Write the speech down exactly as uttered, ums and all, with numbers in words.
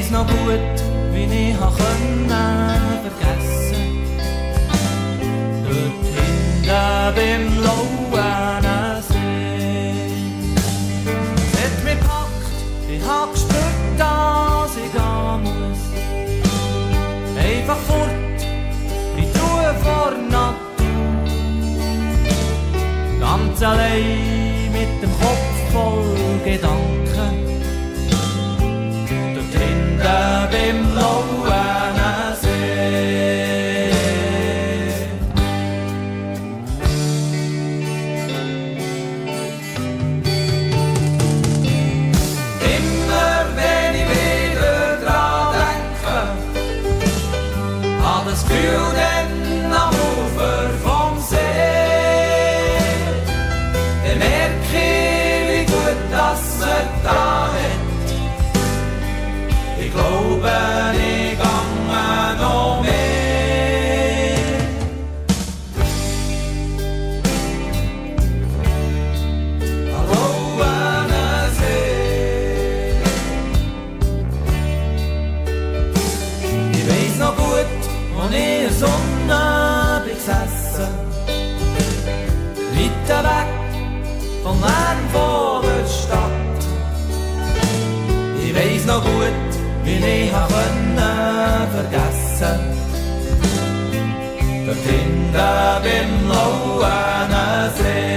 weiss noch gut, wie ich können vergessen. Dort hinten beim blauen See. Es hat mich gepackt, ich hab gespürt, dass ich gehen muss. Einfach fort, in die Ruhe vor Natur. Ganz allein mit dem Kopf voll Gedanken. Dort hinten beim blauen See. Immer wenn ich wieder dran denke, hab das Gefühl dann am Ufer vom See, dann merke ich, wie gut das man da hat. Ich glaube, ich gange noch mehr. Am blauen See. Ich weiss noch gut, als ich in der Sonne bin gesessen, weit weg vom Lärm von der Stadt. Ich weiss noch gut, wie ich können vergessen. Dort hinten beim blauen See.